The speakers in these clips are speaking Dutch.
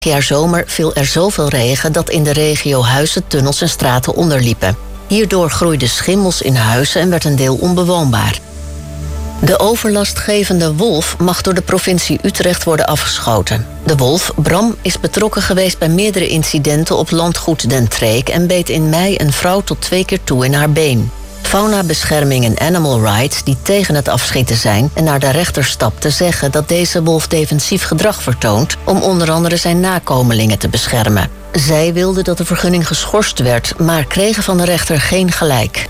Vorig jaar zomer viel er zoveel regen dat in de regio huizen, tunnels en straten onderliepen. Hierdoor groeiden schimmels in huizen en werd een deel onbewoonbaar. De overlastgevende wolf mag door de provincie Utrecht worden afgeschoten. De wolf, Bram, is betrokken geweest bij meerdere incidenten op landgoed Den Treek en beet in mei een vrouw tot 2 keer toe in haar been. Faunabescherming en Animal Rights, die tegen het afschieten zijn en naar de rechter stapten, zeggen dat deze wolf defensief gedrag vertoont om onder andere zijn nakomelingen te beschermen. Zij wilden dat de vergunning geschorst werd, maar kregen van de rechter geen gelijk.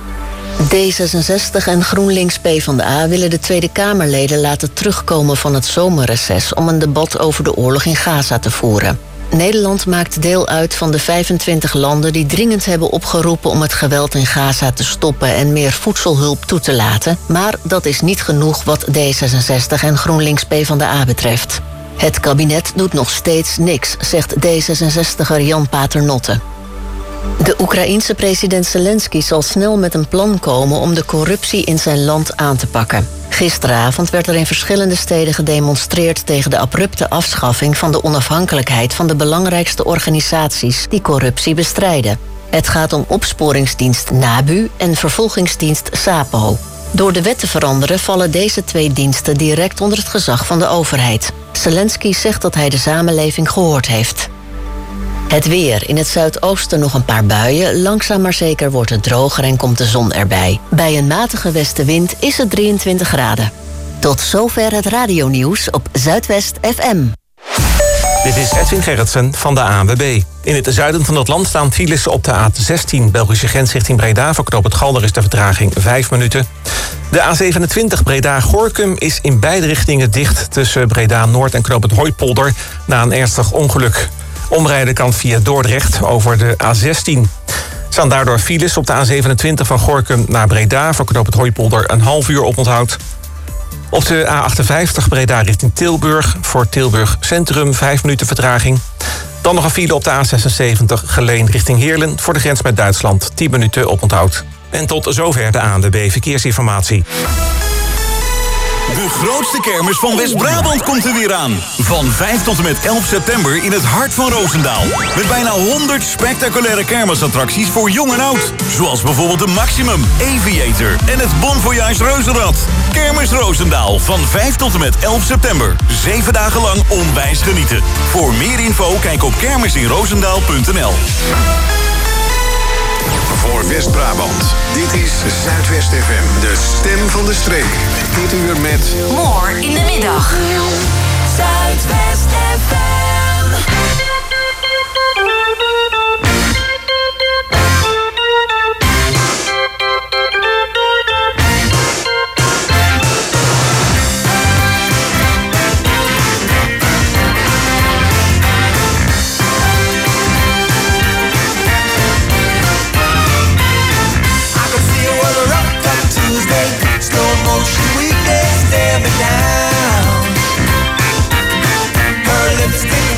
D66 en GroenLinks PvdA willen de Tweede Kamerleden laten terugkomen van het zomerreces om een debat over de oorlog in Gaza te voeren. Nederland maakt deel uit van de 25 landen die dringend hebben opgeroepen om het geweld in Gaza te stoppen en meer voedselhulp toe te laten. Maar dat is niet genoeg wat D66 en GroenLinks PvdA betreft. Het kabinet doet nog steeds niks, zegt D66er Jan Paternotte. De Oekraïense president Zelensky zal snel met een plan komen om de corruptie in zijn land aan te pakken. Gisteravond werd er in verschillende steden gedemonstreerd tegen de abrupte afschaffing van de onafhankelijkheid van de belangrijkste organisaties die corruptie bestrijden. Het gaat om opsporingsdienst NABU en vervolgingsdienst SAPO. Door de wet te veranderen vallen deze 2 diensten direct onder het gezag van de overheid. Zelensky zegt dat hij de samenleving gehoord heeft. Het weer. In het zuidoosten nog een paar buien. Langzaam maar zeker wordt het droger en komt de zon erbij. Bij een matige westenwind is het 23 graden. Tot zover het radionieuws op Zuidwest FM. Dit is Edwin Gerritsen van de ANWB. In het zuiden van het land staan files op de A16... Belgische grens richting Breda. Voor knooppunt Galder is de vertraging 5 minuten. De A27 Breda-Gorinchem is in beide richtingen dicht... tussen Breda-Noord en knooppunt Hooipolder... na een ernstig ongeluk. Omrijden kan via Dordrecht over de A16. Er staan daardoor files op de A27 van Gorinchem naar Breda... voor knooppunt Hooipolder een half uur oponthoud. Op de A58 Breda richting Tilburg. Voor Tilburg Centrum 5 minuten vertraging. Dan nog een file op de A76 Geleen richting Heerlen... voor de grens met Duitsland 10 minuten oponthoud. En tot zover de ANWB Verkeersinformatie. De grootste kermis van West-Brabant komt er weer aan. Van 5 tot en met 11 september in het hart van Roosendaal. Met bijna 100 spectaculaire kermisattracties voor jong en oud. Zoals bijvoorbeeld de Maximum, Aviator en het Bon Voyage Reuzenrad. Kermis Roosendaal van 5 tot en met 11 september. 7 dagen lang onwijs genieten. Voor meer info kijk op kermisinroosendaal.nl. Voor West-Brabant. Dit is Zuidwest FM, de stem van de streek. Dit uur met... More in de middag. Zuidwest FM. Slow motion weakness, stare me down. Her lipstick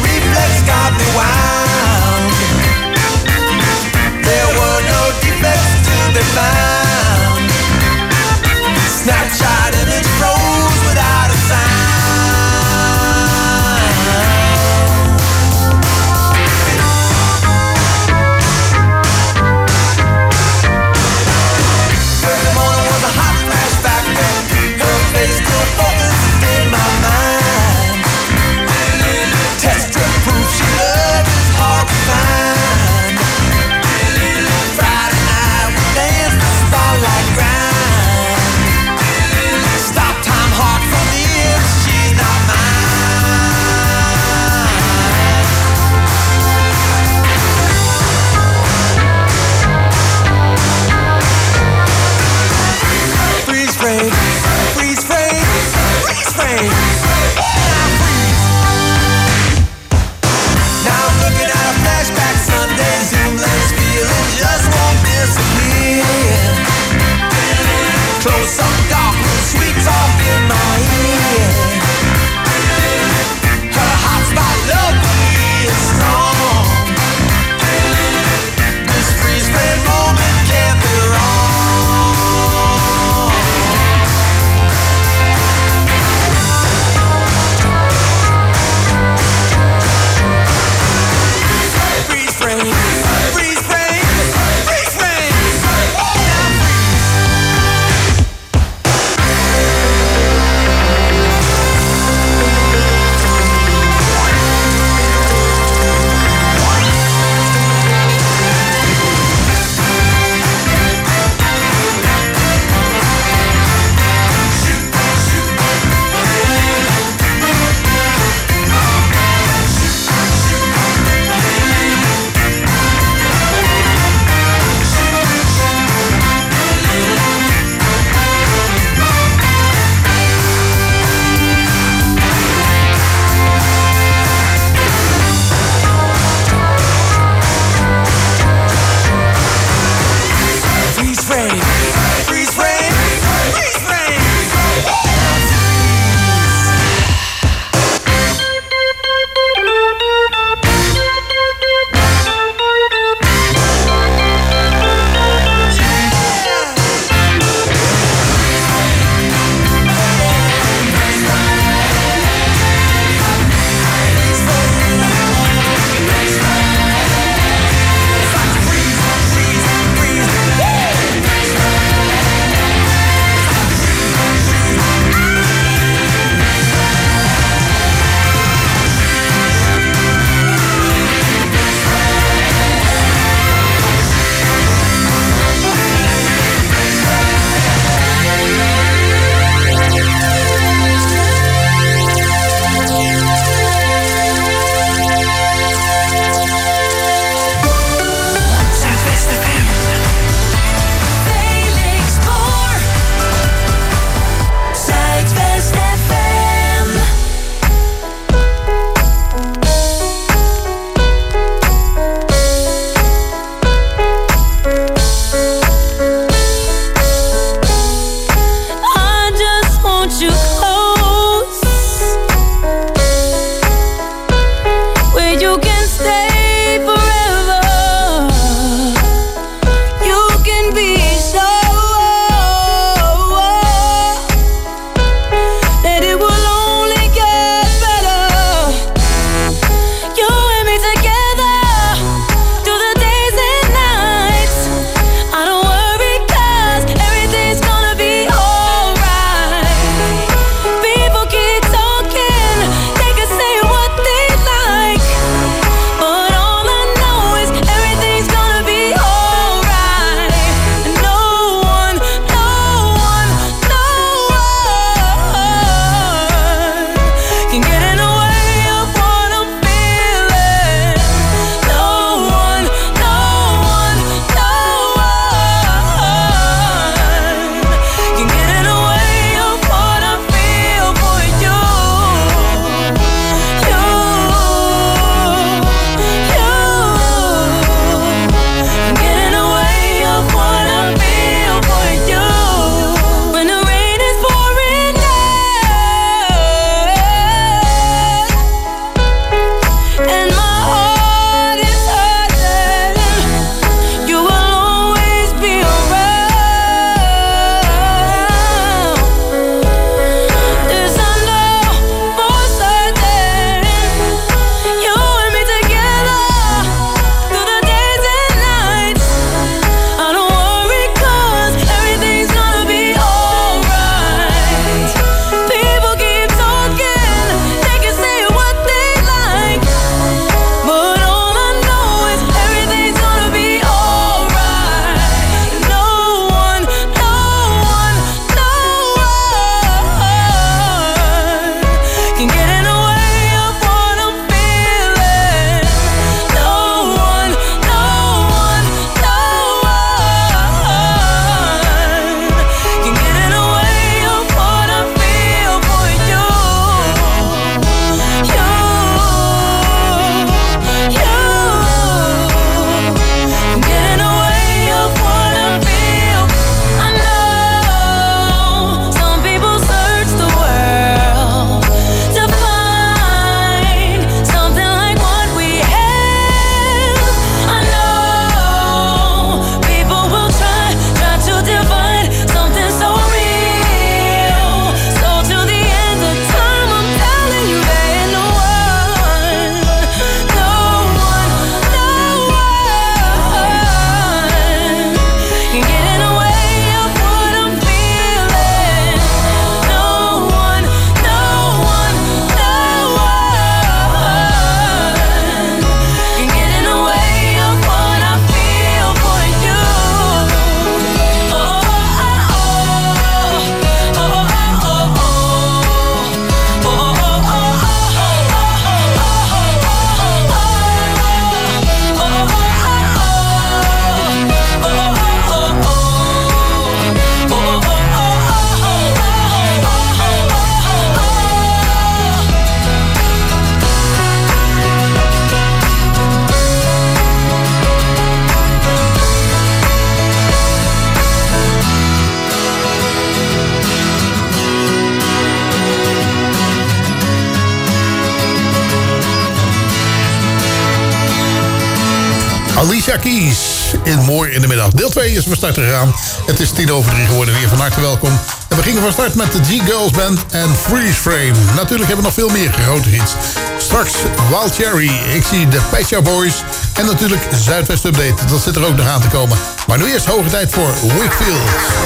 Alicia Keys in Mooi in de Middag. Deel 2 is van start gegaan. Het is 3:10 geworden. Weer van harte welkom. En we gingen van start met de G-Girls Band en Freeze Frame. Natuurlijk hebben we nog veel meer grote hits. Straks Wild Cherry. Ik zie de Pet Shop Boys. En natuurlijk Zuidwest Update. Dat zit er ook nog aan te komen. Maar nu eerst hoge tijd voor Wakefield.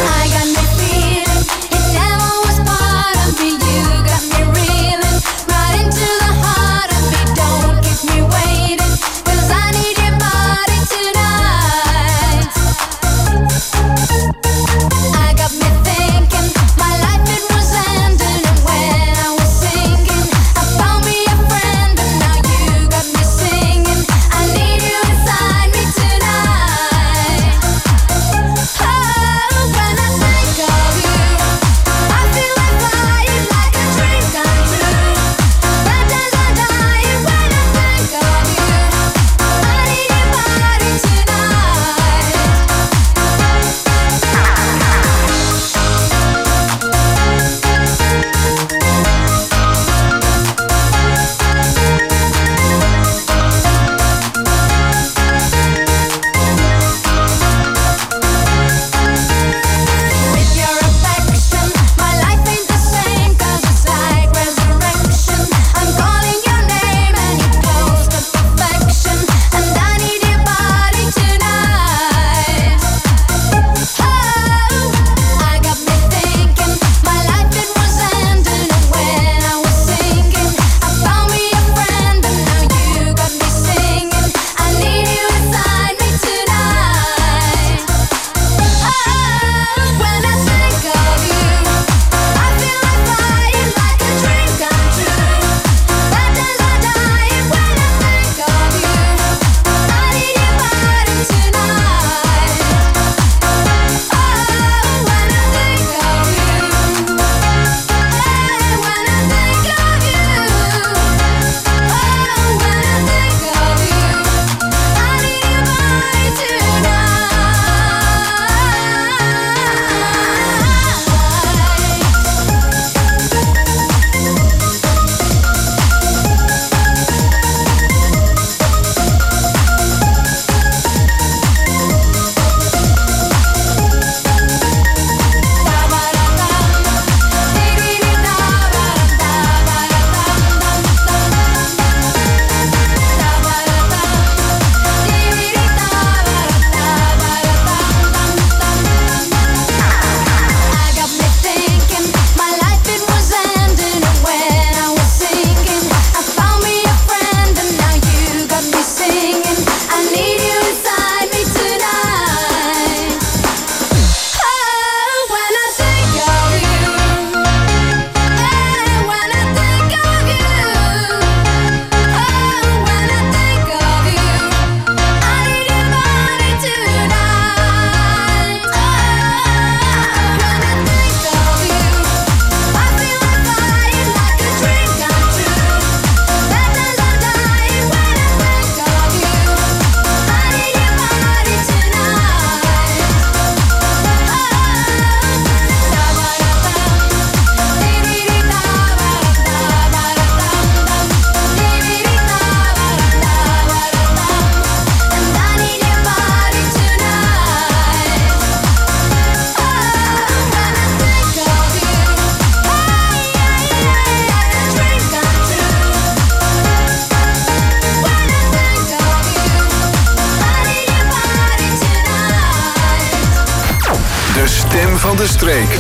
van de streek.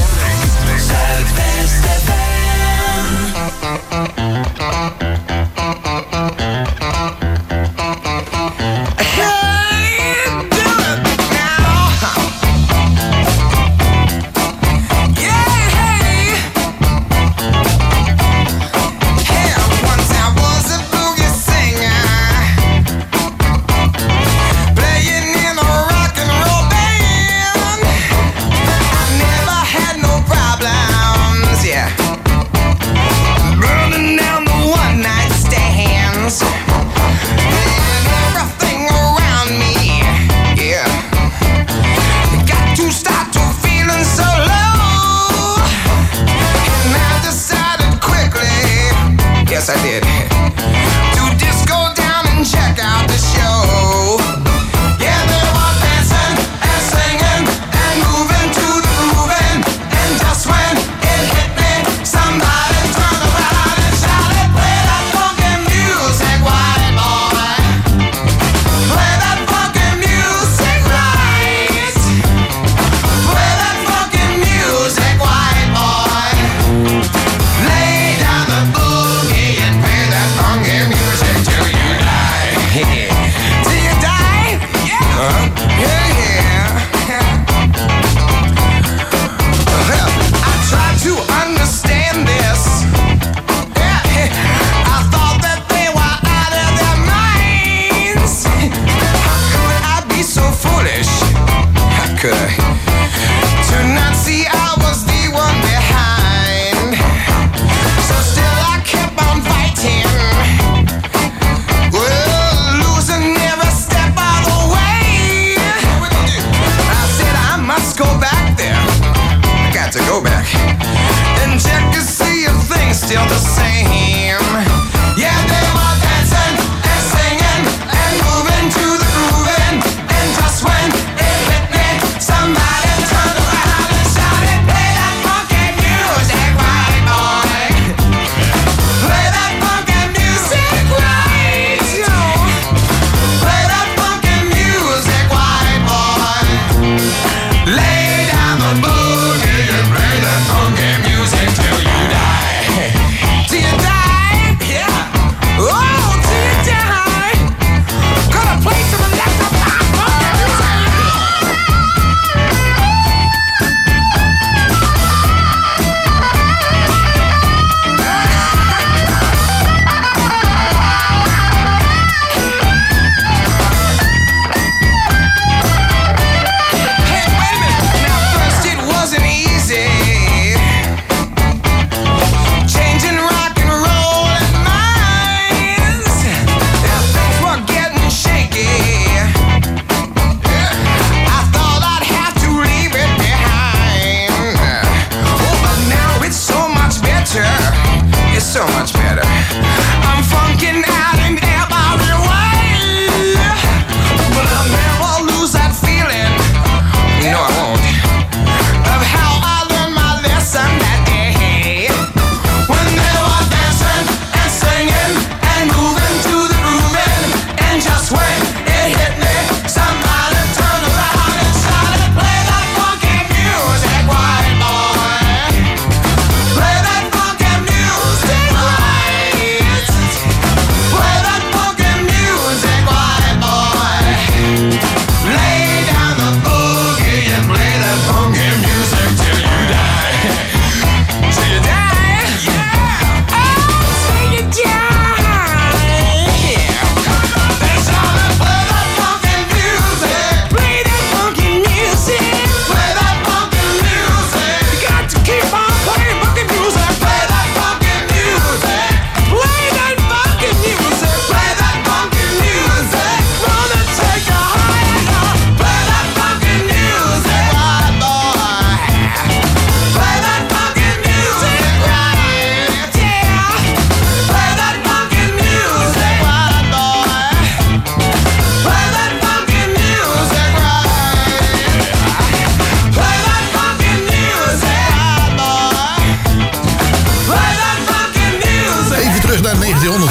No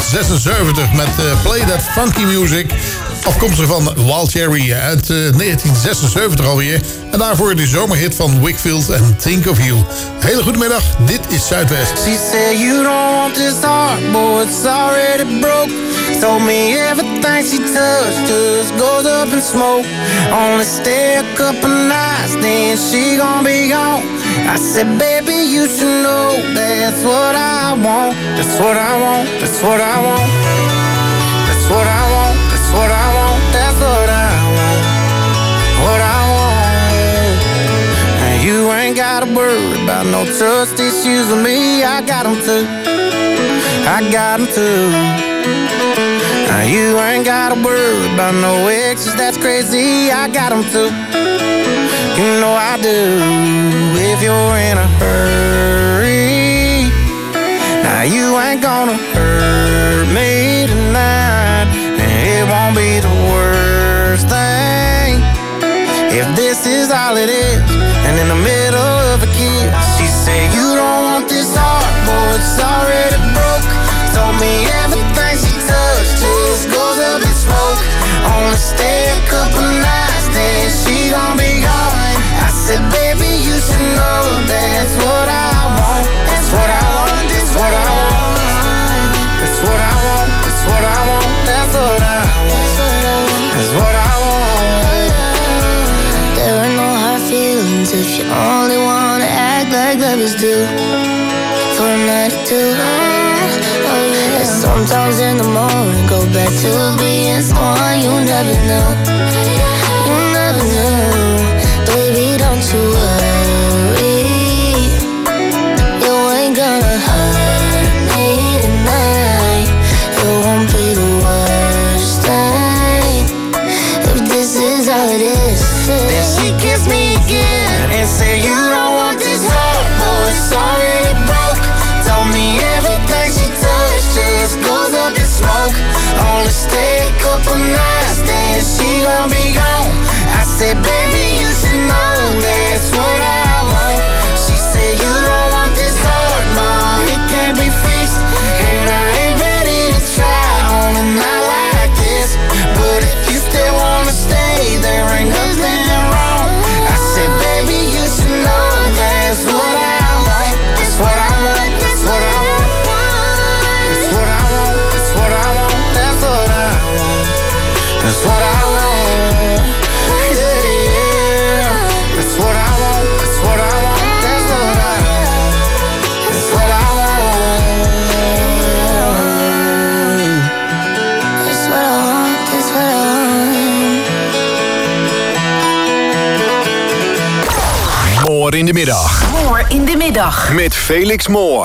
1976 met Play That Funky Music. Afkomstig van Wild Cherry uit 1976 alweer. En daarvoor de zomerhit van Wakefield en Think of You. Hele goede middag, dit is Zuidwest. She said you don't want this heart, boy, it's already broke. Told me everything she touched just goes up in smoke. Only stay a couple nights, then she gon' be gone. I said, baby, you should know that's what I want. That's what I want, that's what I want. That's what I want, that's what I want. That's what I want, what I want. And you ain't gotta worry about no trust issues with me. I got them too, I got them too. Now you ain't gotta worry about no exes, that's crazy. I got them too, you know I do. If you're in a hurry, now you ain't gonna hurt me tonight. And it won't be the worst thing if this is all it is. And in the middle of a kiss, she said you don't want this heart, boy, it's already broke. Told me everything she touched just goes up in smoke. Only stay a couple nights, then she gon' be gone. I said, baby, you should know that's what I want. That's what I want, that's what I want. That's what I want, that's what I want. That's what I want, that's what I want. There are no hard feelings if you only wanna act like lovers do. For a night or two, oh yeah. Sometimes in the morning, go back to being someone you never knew. You never knew. Baby, don't you worry, you ain't gonna hurt me tonight. It won't be the worst thing if this is all it is. Then she kissed me again and said you don't want this heart, boy, it's already broke. Told me everything she touched just goes up in smoke. Only stay a couple nights, then she gon' be gone. I said, baby, you should know that's what I want. She said, you don't want this heart, no, it can't be fixed. And I ain't ready to try on a night like this. But if you still wanna stay, there ain't nothing wrong. I said, baby, you should know that's what I want. That's what I want, that's what I want. That's what I want, that's what I want. That's what I want, that's what I want. Moor in de middag. Moor in de middag. Met Felix Moor.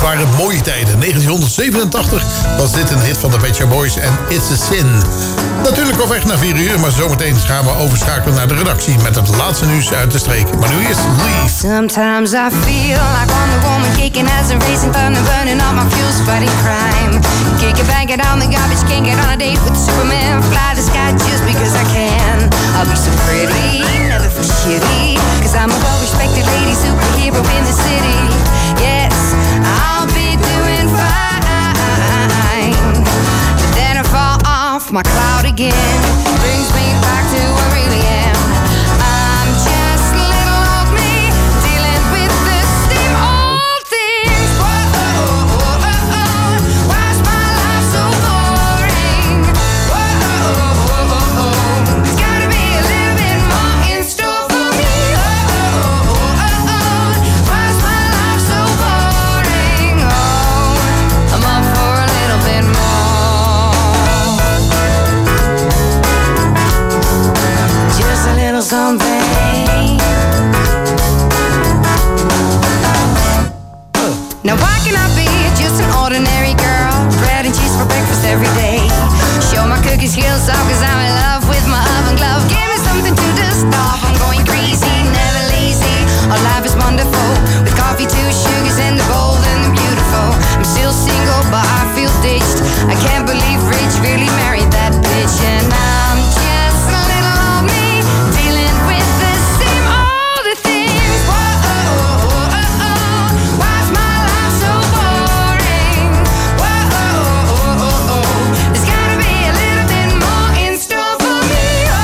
waren mooie tijden. 1987 was dit een hit van de Pet Shop Boys en It's a Sin. Natuurlijk op weg naar 4 uur, maar zometeen gaan we overschakelen naar de redactie met het laatste nieuws uit de streek. Maar nu eerst Leave. Sometimes I feel like Wonder Woman kicking as a racing thunder, burning all my fuels, fighting crime. Kick it, bang it on the garbage, can't get on a date with Superman. Fly the sky just because I can. I'll be so pretty, never feel shitty, cause I'm a well-respected lady superhero in the city. Yes, I'll be doing fine. But then I fall off my cloud again. Brings me back to who I really am. I'm just little old me, dealing with the same old things. Whoa, why's my life so boring? Whoa, there's gotta be a little bit more in store for me. Why's my life so boring? Oh, I'm up for a little bit more. Just a little something. Now why can I be just an ordinary girl? Bread and cheese for breakfast every day. Show my cookie skills off cause I'm in love with my oven glove. Give me something to dust off, I'm going crazy, never lazy. Our life is wonderful, with coffee, 2 sugars and the bold and the beautiful. I'm still single but I feel ditched. I can't believe Rich really married that bitch. And I'm just a little old me, dealing with the same old things. Whoa, why's my life so boring? Whoa, there's gotta be a little bit more in store for me.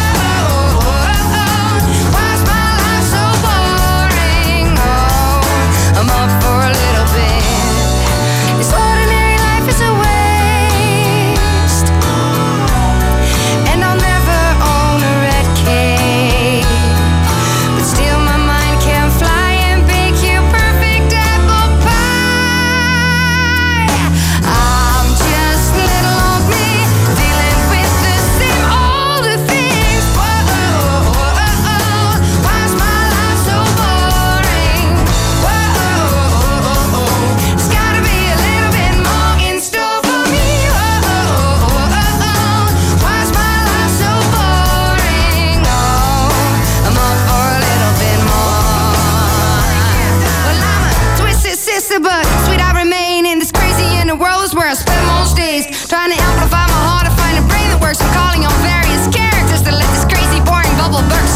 Why's my life so boring? Oh, I'm up for a little bit. This ordinary life is a waste, and I'll never own a red cape. But still my mind can fly and bake you perfect apple pie. I'm just little old me, dealing with the same old things. Whoa, why's my life so boring? Whoa, there's gotta be a little bit more in store for me. Why's my life so boring? Oh, I'm up for a little bit more. Well, I'm a twisted sister, but sweet I remain in this crazy inner world is where I spend most days. Trying to amplify my heart to find a brain that works. I'm calling on various characters to let this crazy, boring bubble burst.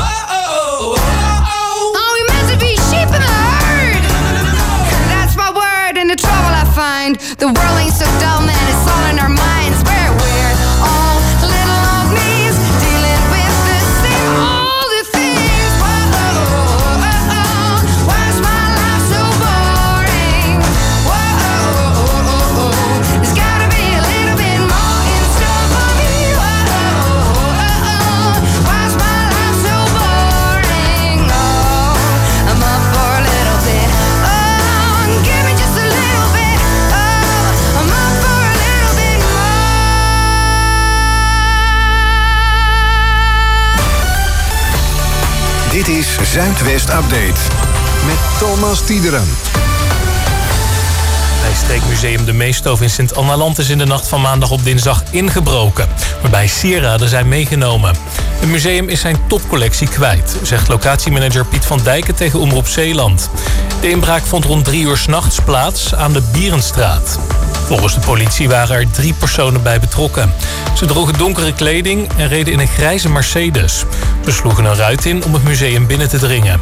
Are we meant to be sheep in the herd? That's my word, and the trouble I find. The world ain't so dull, man, it's all in our minds. Where we're all little old me's, dealing with the same old things. Whoa, why's my life so boring? Whoa, there's gotta be a little bit more in store for me. Why's my life so boring? Oh, I'm up for a little bit. Oh, give me just a little bit. Oh, I'm up for a little bit more. Dit is Zuidwest Update met Thomas Tiederen. Bij Streekmuseum De Meestoof in Sint-Annaland is in de nacht van maandag op dinsdag ingebroken, waarbij sieraden zijn meegenomen. Het museum is zijn topcollectie kwijt, zegt locatiemanager Piet van Dijken tegen Omroep Zeeland. De inbraak vond rond 3 uur 's nachts plaats aan de Bierenstraat. Volgens de politie waren er 3 personen bij betrokken. Ze droegen donkere kleding en reden in een grijze Mercedes. Ze sloegen een ruit in om het museum binnen te dringen.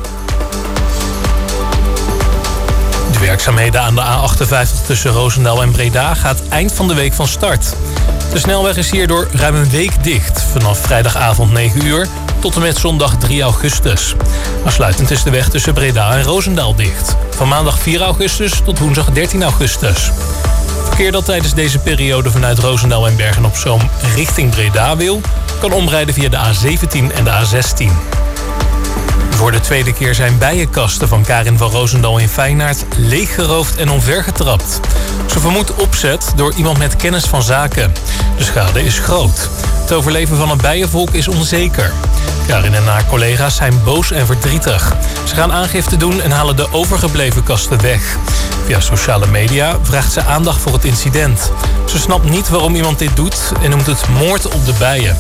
De werkzaamheden aan de A58 tussen Roosendaal en Breda gaat eind van de week van start. De snelweg is hierdoor ruim een week dicht, vanaf vrijdagavond 9 uur tot en met zondag 3 augustus. Aansluitend is de weg tussen Breda en Roosendaal dicht, van maandag 4 augustus tot woensdag 13 augustus. Verkeer dat tijdens deze periode vanuit Roosendaal en Bergen-op-Zoom richting Breda wil, kan omrijden via de A17 en de A16. Voor de tweede keer zijn bijenkasten van Karin van Roosendaal in Feyenoord leeggeroofd en omvergetrapt. Ze vermoedt opzet door iemand met kennis van zaken. De schade is groot. Het overleven van het bijenvolk is onzeker. Karin en haar collega's zijn boos en verdrietig. Ze gaan aangifte doen en halen de overgebleven kasten weg. Via sociale media vraagt ze aandacht voor het incident. Ze snapt niet waarom iemand dit doet en noemt het moord op de bijen.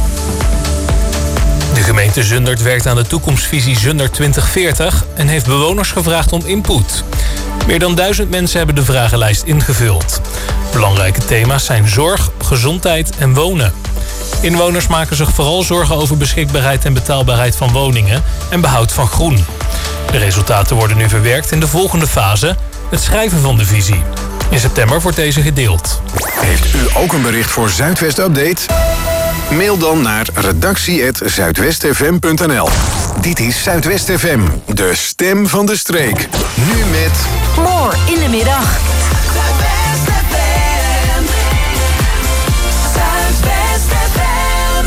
De gemeente Zundert werkt aan de toekomstvisie Zundert 2040 en heeft bewoners gevraagd om input. Meer dan 1000 mensen hebben de vragenlijst ingevuld. Belangrijke thema's zijn zorg, gezondheid en wonen. Inwoners maken zich vooral zorgen over beschikbaarheid en betaalbaarheid van woningen en behoud van groen. De resultaten worden nu verwerkt in de volgende fase, het schrijven van de visie. In september wordt deze gedeeld. Heeft u ook een bericht voor Zuidwest Update? Mail dan naar redactie@zuidwestfm.nl. Dit is Zuidwest FM, de stem van de streek. Nu met... More in de middag. Zuidwest FM. Zuidwest FM.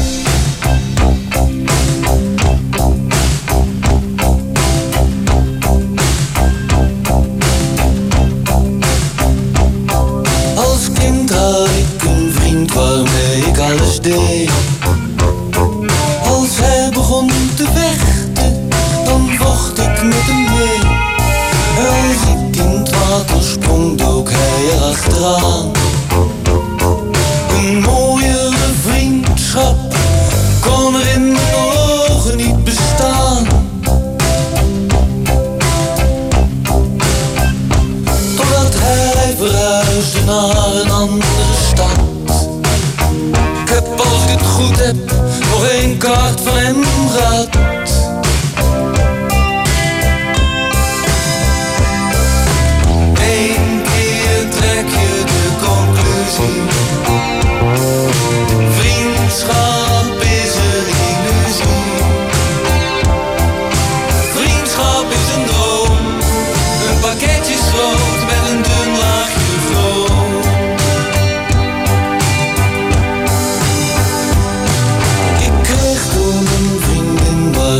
Als kind had ik een vriend waarmee ik alles deed. Als hij begon te vechten, dan vocht ik met hem mee. Als ik in het water sprong, dook hij erachteraan. Een mooiere vriendschap kon er in mijn ogen niet bestaan. Totdat hij verhuisde naar een andere stad. Ik heb, als ik het goed heb, nog één kaart van hem gehad. Eén keer trek je de conclusie. Vriendschap is een illusie. Vriendschap is een droom. Een pakketje schroot met een dun laagje vroom. Ik kreeg toen een vriendin waar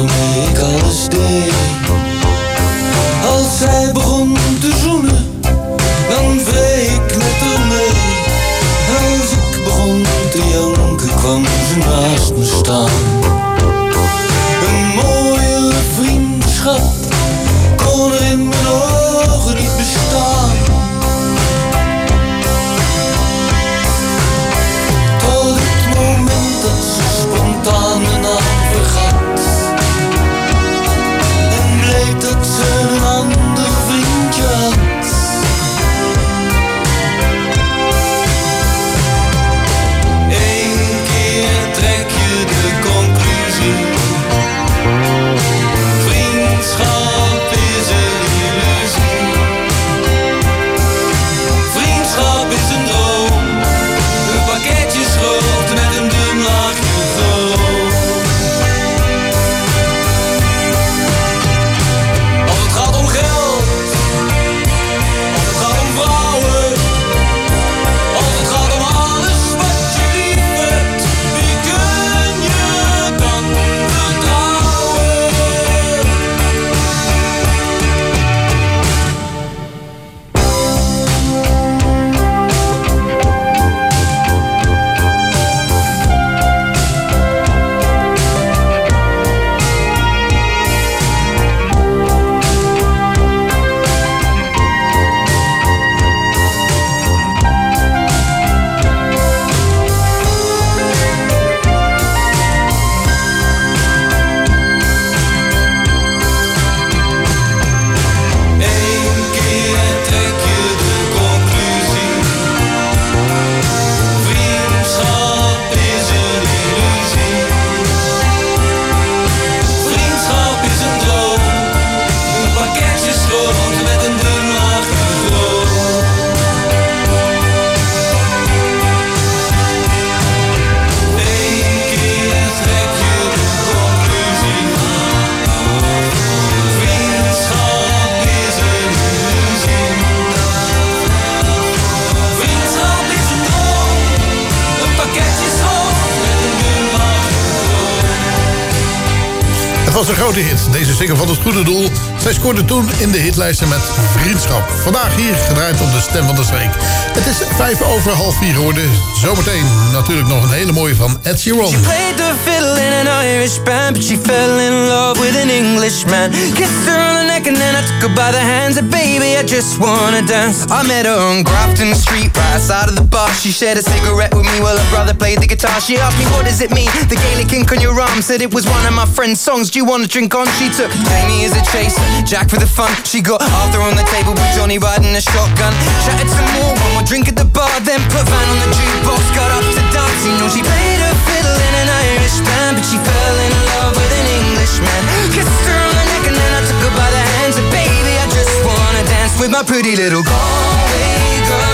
was een grote hit, deze single van het goede doel. Zij scoorde toen in de hitlijsten met Vriendschap. Vandaag hier gedraaid op de Stem van de Streek. Het is 4:05 geworden. Zometeen natuurlijk nog een hele mooie van Ed Sheeran. She played the fiddle in an Irish band, but she fell in love with an Englishman. Kissed her on the neck and then I took her by the hands. And baby, I just wanna dance. I met her on Grafton Street, right outside of the bar. She shared a cigarette with me while her brother played the guitar. She asked me, what does it mean? The Gaelic ink on your arm. Said it was one of my friend's songs. Do you want to drink on? She took Jamie as a chaser, Jack for the fun. She got Arthur on the table with Johnny riding a shotgun. Chatted some more, one more drink at the bar. Then put Van on the jukebox, got up to dance. You know she played her fiddle in an Irish band, but she fell in love with an Englishman. Kissed her on the neck and then I took her by the hands. And baby, I just wanna dance with my pretty little Galway girl.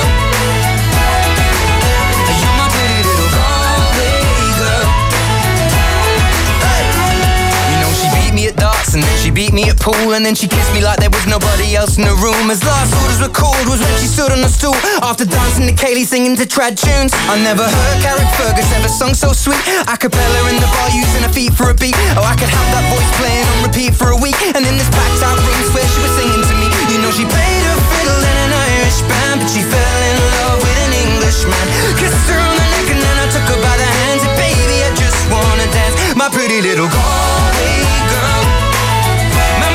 You're my pretty little Galway girl. Hey. You know she beat me at darts and then she beat me at pool, and then she kissed me like there was nobody else in the room. As last orders were called was when she stood on the stool after dancing to Kaylee singing to trad tunes. I never heard Carrick Fergus ever sung so sweet. A cappella in the bar using her feet for a beat. Oh, I could have that voice playing on repeat for a week. And in this packed out room where she was singing to me. You know she played her fiddle in an Irish band, but she fell in love with an Englishman. Kissed her on the neck and then I took her by the hands. And baby, I just wanna dance, my pretty little Galway girl. My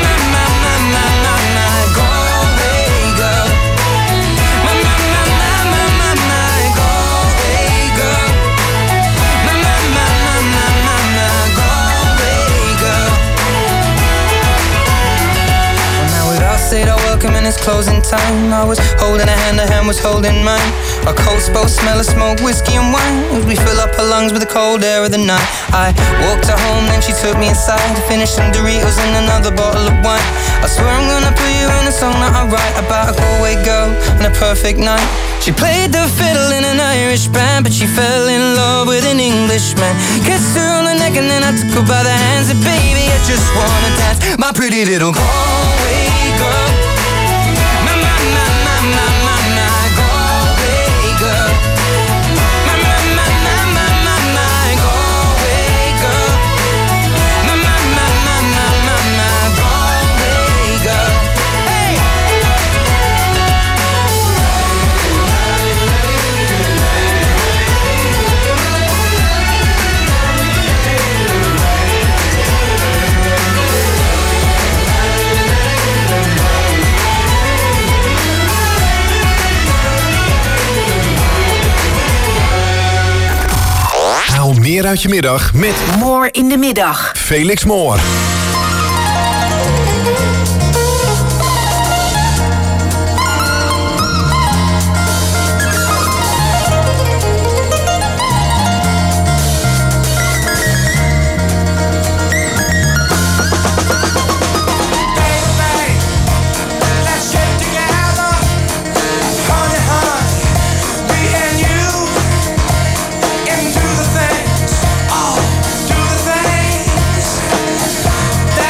Galway girl. My Galway girl. My Galway girl. Well, now with us said our welcome and it's closing time, I was holding her hand was holding mine. Our coats both smell of smoke, whiskey and wine, as we fill up her lungs with the cold air of the night. I walked her home, then she took me inside to finish some Doritos and another bottle of wine. I swear I'm gonna put you in a song that I write about a Galway girl and a perfect night. She played the fiddle in an Irish band, but she fell in love with an Englishman. Kissed her on the neck and then I took her by the hands. And baby, I just wanna dance, my pretty little Galway girl. My Galway girl. My Galway girl. My Galway girl. Hey! Haal meer uit je middag met More in de middag. Felix Moore. Into the things, oh, do the things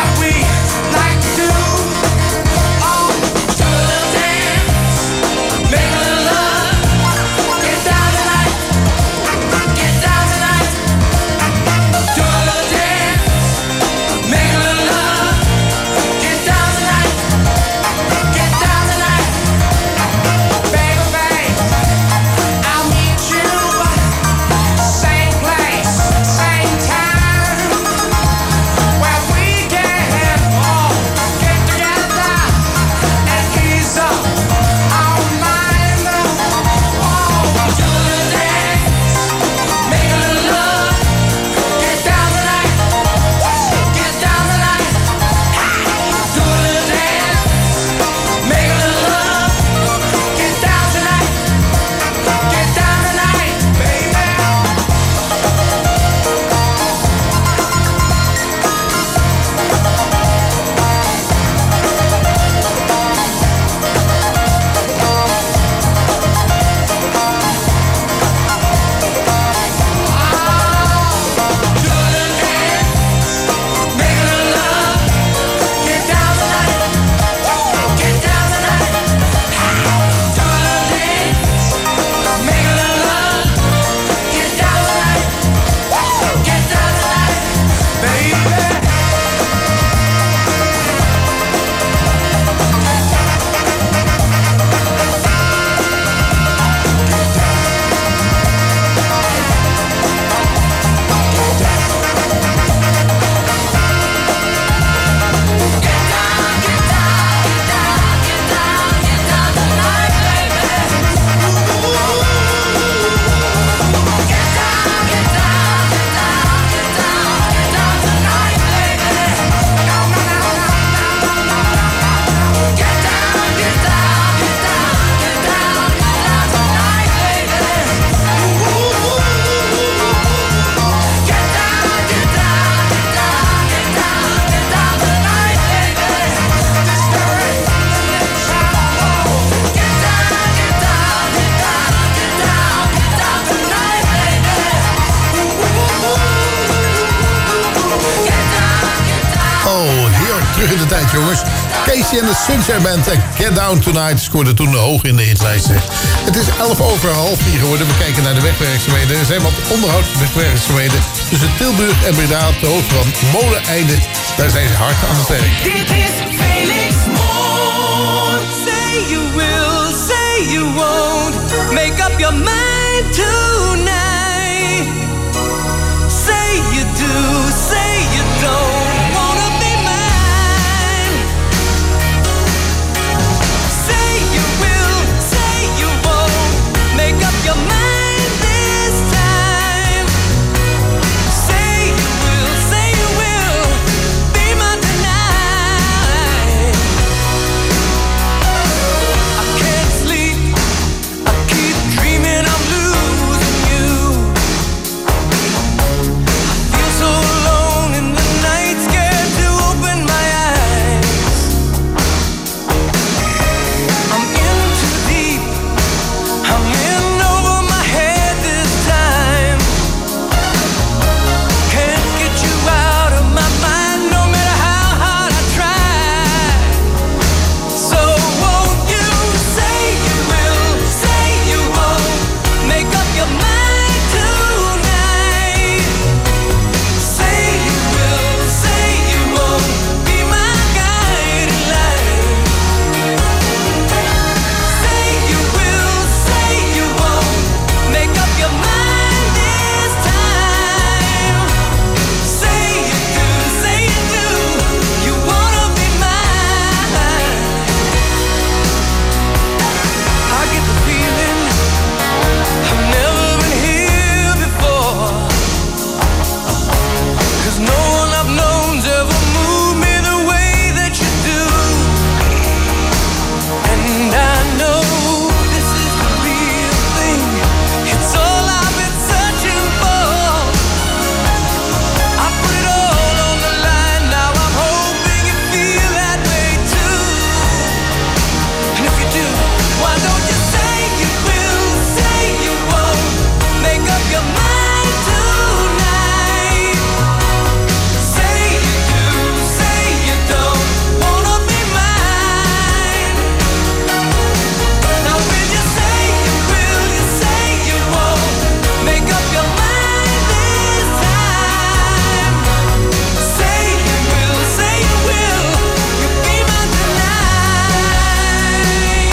jongens. Casey en de Sunshine Band en Get Down Tonight scoorden toen hoog in de hitlijsten. Het is 4:11 geworden. We kijken naar de wegwerkzaamheden. Er zijn wat onderhoudswegwerkzaamheden tussen Tilburg en Breda op de hoogte van Moleneinde. Daar zijn ze hard aan het werk. Dit is Felix Moore. Say you will, say you won't. Make up your mind tonight. Say you do, say you don't. Wanna be mine. Say you will, say you won't. Make up your mind this time. Say you will, say you will. Be mine tonight. I can't sleep. I keep dreaming I'm losing you. I feel so alone in the night, scared to open my eyes. I'm in too deep. I'm in over my head this time. Can't get you out of my mind, no matter how hard I try. So won't you say you will, say you won't. Make up your mind tonight. Say you will, say you won't. Be my guiding light. Say you will, say you won't. Make up your mind this time. Say you do, say you do. You wanna be mine. I get the feeling I've never been here before. 'Cause no one I've known's ever moved me the way that you do. And I know this is the real thing. It's all I've been searching for. I put it all on the line. Now I'm hoping you feel that way too. And if you do, why don't you say you will, say you won't. Make up your mind tonight. Say you do, say you don't. Wanna be mine. Now will you say you will, you say you won't. Make up your mind this time. Say you will, say you will. You'll be mine tonight.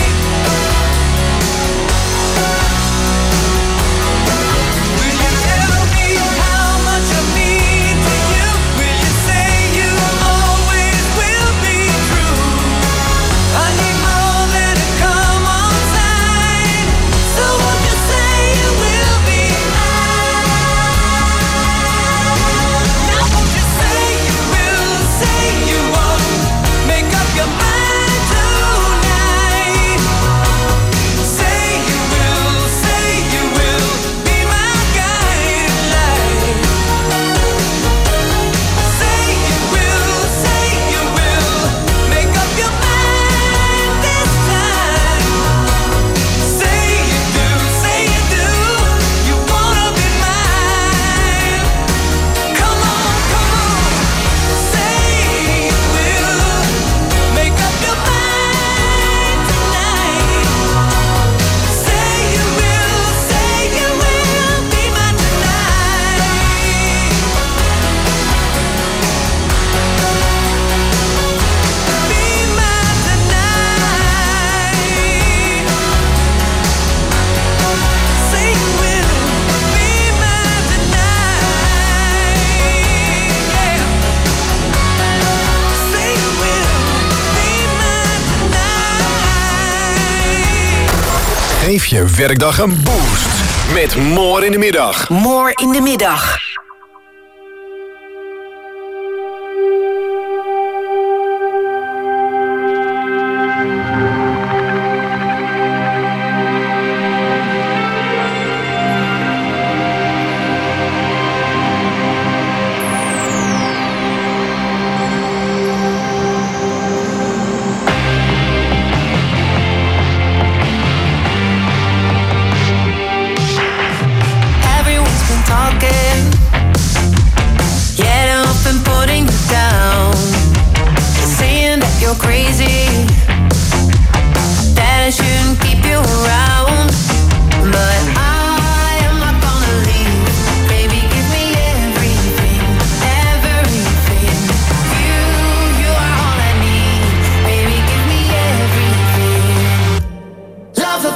Will you tell me how much I mean to you? Will you say you always will be true? I need more than a come on sign. So won't you say you will be mine? Now won't you say you will, say you won't. Make up your mind tonight. Say you will, say you will. Be my guiding light. Say you will, say you will. Make up your mind this time. Say you do, say you do. You wanna be mine. Come on, come on. Say you will. Make up your mind tonight. Say you will, say you will. Be mine tonight. Be mine tonight. Say you will. Be mine tonight. Yeah. Say you will. Be mine tonight. Geef je werkdag een boost met More in de middag. More in de middag. Everyone's been talking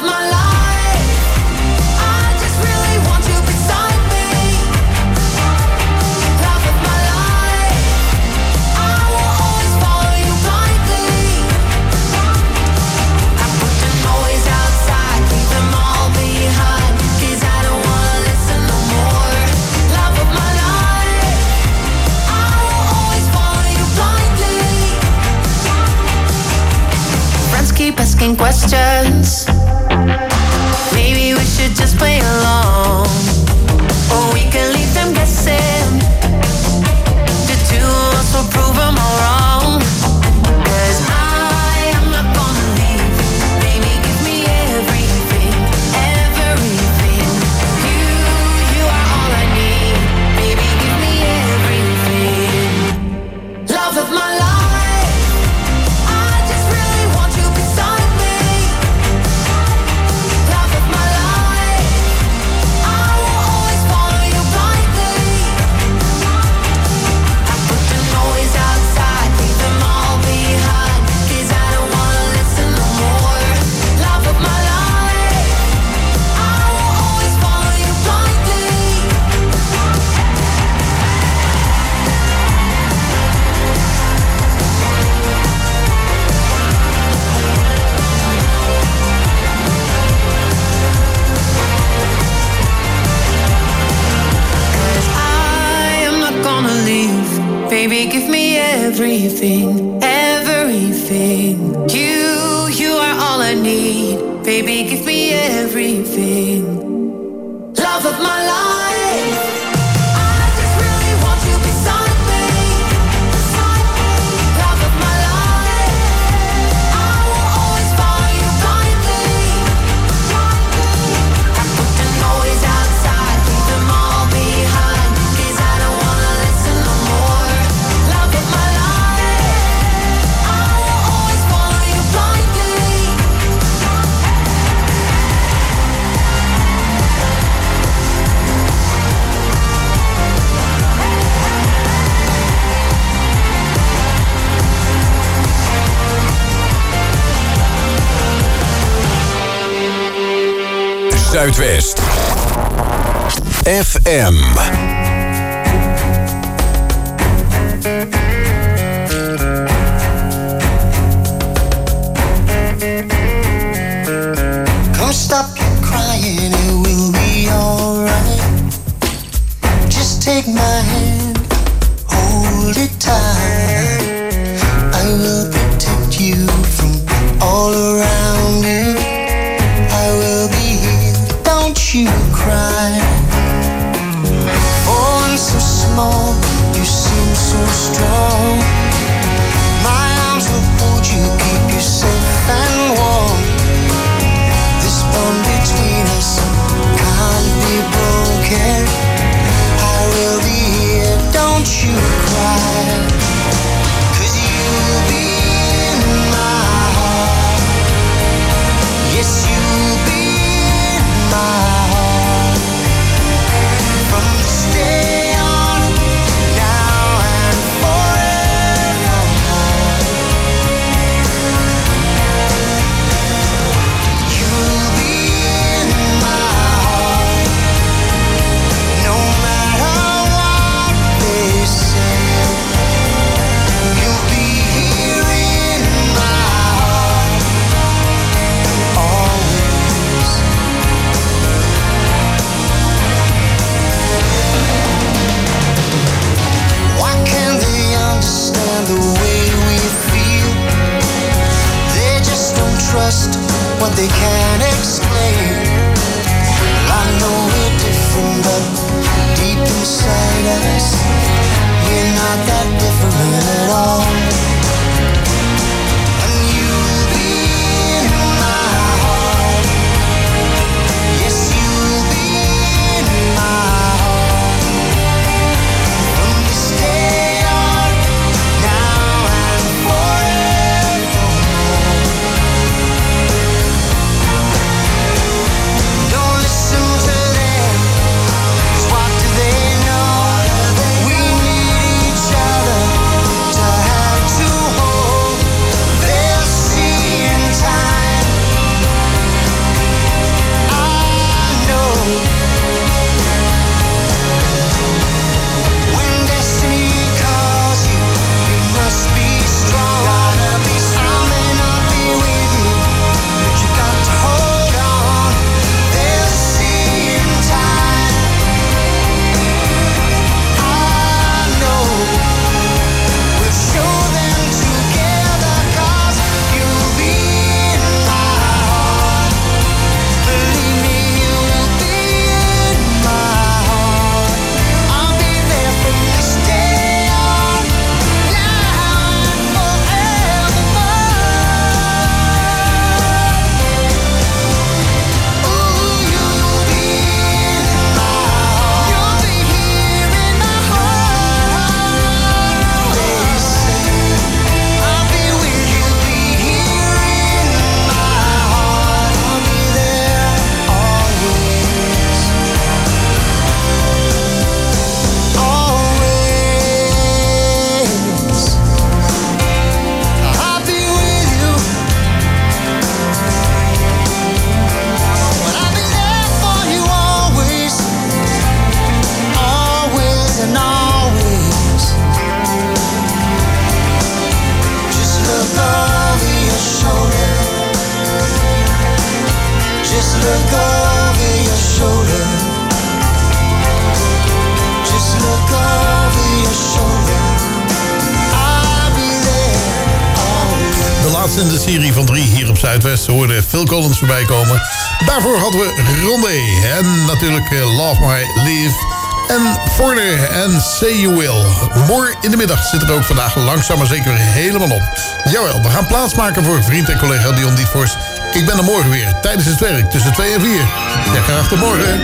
my life, I just really want you beside me. Love of my life, I will always follow you blindly. I put the noise outside, leave them all behind, 'cause I don't wanna listen no more. Love of my life, I will always follow you blindly. Friends keep asking questions. Maybe we should just play along, or we can leave them guessing. The two of us will prove them all wrong. 'Cause I am not gonna leave. Baby, give me everything, everything. You are all I need. Baby, give me everything. Love of my life, I just really want you beside me. Love of my life, I will always follow you blindly. I put the noise outside, leave them all behind, 'cause I don't wanna listen no more. Love of my life, I will always follow you blindly. I am not gonna leave. Baby, give me everything, everything. You are all I need. Baby, give me everything. Love of my life, I just really want you beside me. Love of my life, I will always follow you blindly. I put the noise outside, leave them all behind, 'cause I don't wanna listen no more. Love of my life, I will always follow you blindly. Zuidwest FM. Come stop your crying, it will be alright. Just take my hand, hold it tight. I will protect you from all around you. I will be here, don't you cry. For I'm so small, you seem so strong. My arms will hold you, keep you safe and warm. This bond between us can't be broken. I will be here, don't you cry. 'Cause you'll be in my heart. Yes, you'll be in my heart. From this day on, now and forevermore. You'll be in my heart. No matter what they say. You'll be here in my heart. Always. Why can't they understand the way we feel? They just don't trust what they can't explain. Well, I know we're different, but deep inside us, we're not that different at all. And you'll be in my heart. Yes, you'll be in my heart. From this day on, now and forevermore. Don't listen to them, 'cause what do they know? We need each other. look over your shoulder. Just look over your shoulder. I'll be there. De laatste in de serie van 3 hier op Zuidwest. We hoorden Phil Collins voorbij komen. Daarvoor hadden we Rondé. En natuurlijk Love My Life. En Forder en Say You Will. Mooi in de middag zit er ook vandaag langzaam maar zeker helemaal op. Jawel, we gaan plaatsmaken voor vriend en collega Dion Dietvorst. Ik ben er morgen weer tijdens het werk tussen 2 en 4. Ja, graag tot morgen.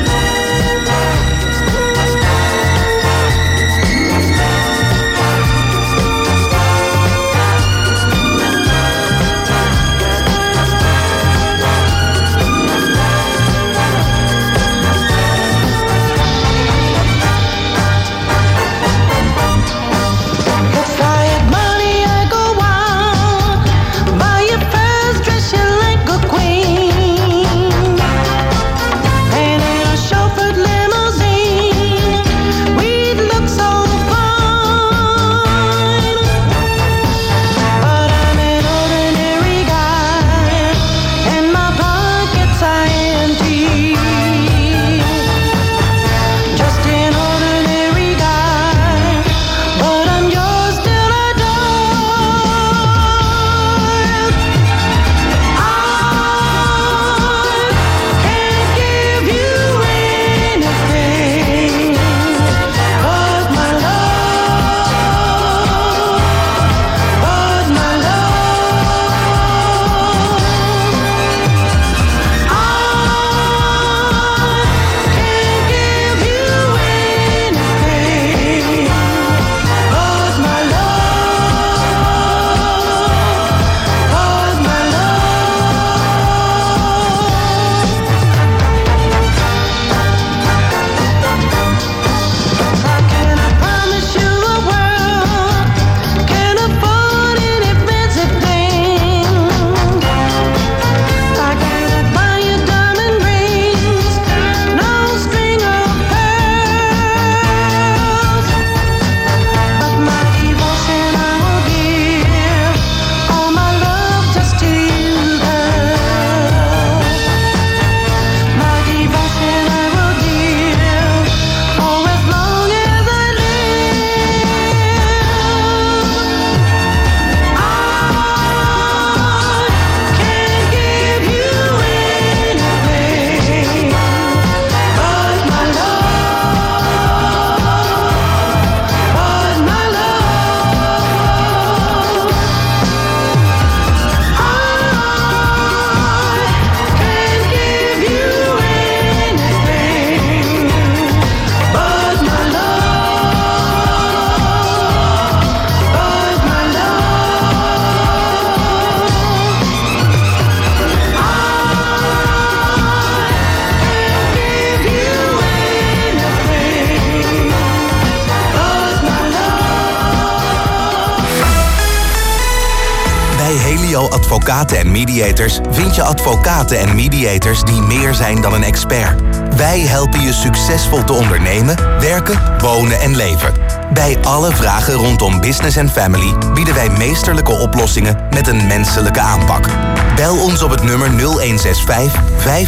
Advocaten en Mediators vind je advocaten en mediators die meer zijn dan een expert. Wij helpen je succesvol te ondernemen, werken, wonen en leven. Bij alle vragen rondom business en family bieden wij meesterlijke oplossingen met een menselijke aanpak. Bel ons op het nummer 0165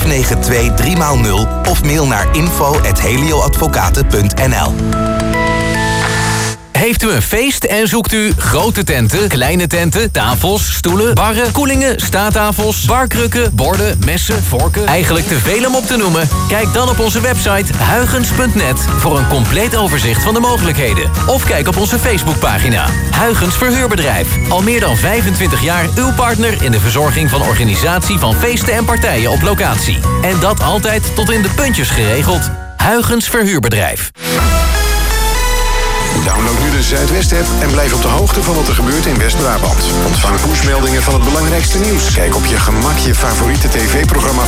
592 3x0 of mail naar info@helioadvocaten.nl. Heeft u een feest en zoekt u grote tenten, kleine tenten, tafels, stoelen, barren, koelingen, staattafels, barkrukken, borden, messen, vorken? Eigenlijk te veel om op te noemen? Kijk dan op onze website huygens.net voor een compleet overzicht van de mogelijkheden. Of kijk op onze Facebookpagina. Huygens Verhuurbedrijf. Al meer dan 25 jaar uw partner in de verzorging van organisatie van feesten en partijen op locatie. En dat altijd tot in de puntjes geregeld. Huygens Verhuurbedrijf. Download nu de Zuidwest-app en blijf op de hoogte van wat er gebeurt in West-Brabant. Ontvang pushmeldingen van het belangrijkste nieuws. Kijk op je gemak je favoriete tv-programma